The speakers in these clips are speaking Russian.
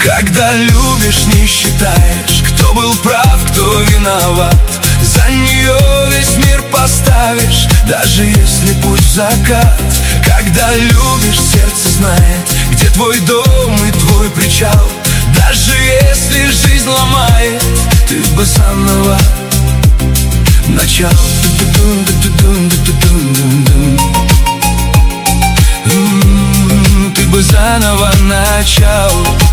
Когда любишь, не считаешь, кто был прав, кто виноват. За нее весь мир поставишь, даже если путь в закат. Когда любишь, сердце знает, где твой дом и твой причал. Даже если жизнь ломает, ты бы заново начал. Ты бы заново начал.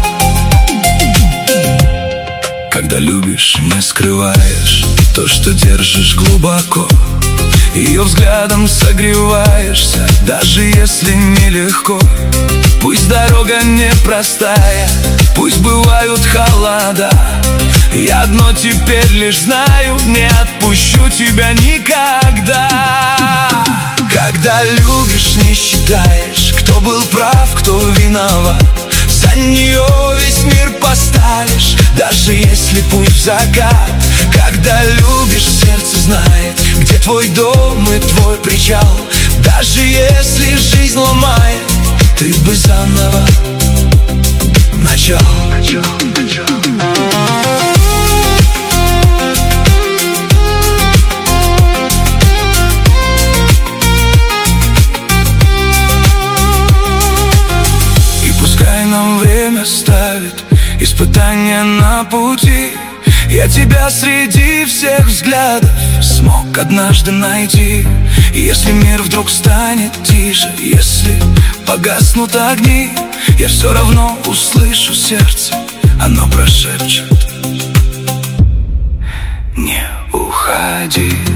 Когда любишь, не скрываешь то, что держишь глубоко. Ее взглядом согреваешься, даже если нелегко. Пусть дорога непростая, пусть бывают холода, я одно теперь лишь знаю: не отпущу тебя никогда. Когда любишь, не считаешь, кто был прав, кто виноват. За нее весь мир поставишь, даже если путь в закат. Когда любишь, сердце знает, где твой дом и твой причал. Даже если жизнь ломает, ты бы заново начал. И пускай нам время ставит испытания на пути, я тебя среди всех взглядов смог однажды найти. И если мир вдруг станет тише, если погаснут огни, я все равно услышу сердце, оно прошепчет: не уходи.